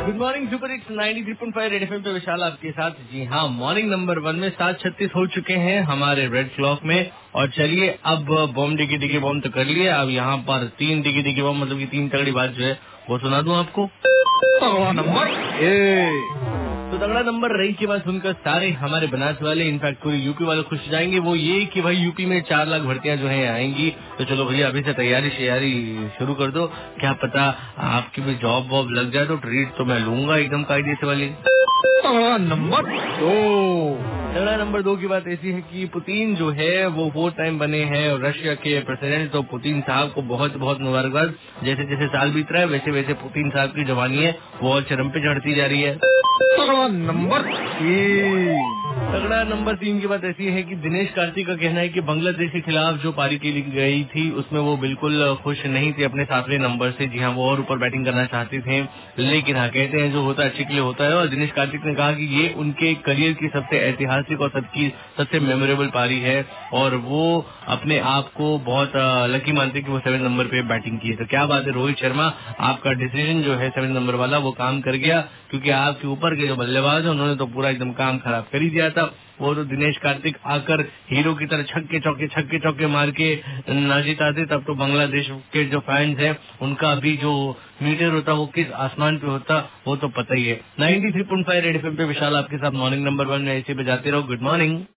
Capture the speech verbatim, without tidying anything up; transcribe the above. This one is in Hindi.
Good morning super hits ninety three point five red FM पे विशाल आपके साथ। जी हाँ, मॉर्निंग नंबर वन में सात छत्तीस हो चुके हैं हमारे रेड क्लॉक में। और चलिए अब बॉम्ब डिगी डिगी बॉम्ब तो कर लिए, अब यहाँ पर तीन डिगी डिगी बॉम्ब मतलब की तीन तगड़ी बात जो है वो सुना दूं आपको। नंबर ए तो तगड़ा नंबर रही की बात सुनकर सारे हमारे बनास वाले, इनफैक्ट पूरे यूपी वाले खुश हो जाएंगे। वो ये कि भाई यूपी में चार लाख भर्तियां जो है आएंगी। तो चलो भैया अभी से तैयारी तैयारी शुरू कर दो, क्या पता आपकी भी जॉब वॉब लग जाए तो ट्रीट तो मैं लूंगा एकदम कायदे से वाली। नंबर दो तगड़ा नंबर दो की बात ऐसी है कि पुतिन जो है वो फोर टाइम बने हैं और रशिया के प्रेसिडेंट। तो पुतिन साहब को बहुत बहुत मुबारकबाद। जैसे जैसे साल बीत रहा है वैसे वैसे पुतिन साहब की जवानी है वो और चरम पे चढ़ती जा रही है। नंबर तीन तगड़ा नंबर तीन की बात ऐसी है कि दिनेश कार्तिक का कहना है कि बांग्लादेश के खिलाफ जो पारी खेली गई थी उसमें वो बिल्कुल खुश नहीं थे अपने सातवें नंबर से। जी हाँ, वो और ऊपर बैटिंग करना चाहते थे, लेकिन हाँ कहते हैं जो होता है अच्छे के लिए होता है। और दिनेश कार्तिक ने कहा कि ये उनके करियर की सबसे ऐतिहासिक और सबकी सबसे मेमोरेबल पारी है और वो अपने आप को बहुत लकी मानते कि वो सेवन नंबर पे बैटिंग की है। तो क्या बात है रोहित शर्मा, आपका डिसीजन जो है सेवन नंबर वाला वो काम कर गया, क्योंकि आपके ऊपर के जो बल्लेबाज है उन्होंने तो पूरा एकदम काम खराब कर ही दिया था। वो तो दिनेश कार्तिक आकर हीरो की तरह छक्के चौके छक्के चौके मार के ना जिताते, तब तो बांग्लादेश के जो फैंस हैं उनका भी जो मीटर होता वो किस आसमान पे होता वो तो पता ही है। Ninety three point five red FM पे विशाल आपके साथ मॉर्निंग नंबर वन में ऐसे बजाते रहो। Good morning.